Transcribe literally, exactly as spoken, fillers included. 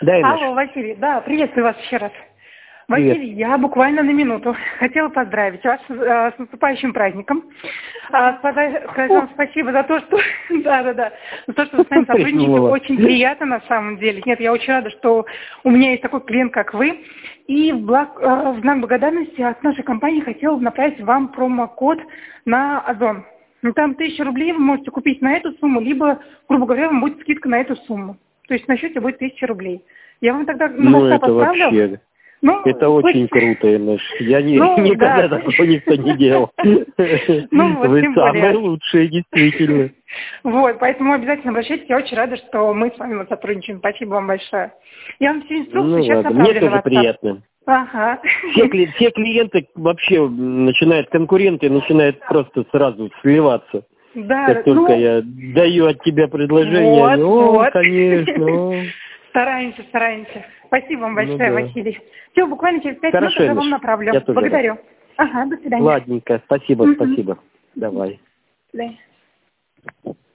Да, Инеш. Алло, Василий, да, приветствую вас еще раз. Привет. Василий, я буквально на минуту хотела поздравить вас э, с наступающим праздником. А, сказать, сказать вам спасибо за то, что да, да, да, за то, что вы с нами сотрудничаете. Очень приятно на самом деле. Нет, я очень рада, что у меня есть такой клиент, как вы. И в, благ, э, в знак благодарности от нашей компании хотела бы направить вам промокод на Озон. Ну, там тысяча рублей вы можете купить на эту сумму, либо, грубо говоря, вам будет скидка на эту сумму. То есть на счете будет тысяча рублей. Я вам тогда на Ну, WhatsApp это отправлю. вообще... Ну, это пусть... очень круто, Инеш. Я не, ну, никогда да. такого никто не делал. Ну, вот, Вы тем самые более. лучшие, действительно. Вот, поэтому обязательно обращайтесь. Я очень рада, что мы с вами сотрудничаем. Спасибо вам большое. Я вам все инструкции Ну сейчас ладно, направлю мне на тоже WhatsApp. приятно. Ага. Все, кли- все клиенты вообще начинают, конкуренты начинают просто сразу сливаться. Да, Как только ну, я даю от тебя предложение, вот, они, о, вот. конечно. О. Стараемся, стараемся. Спасибо вам Ну большое, да. Василий. Все, буквально через пять минут Хорошо, уже вам Инеш, направлю. я тоже рад. Благодарю. Ага, до свидания. Ладненько, спасибо, Мгм. спасибо. Давай. До свидания.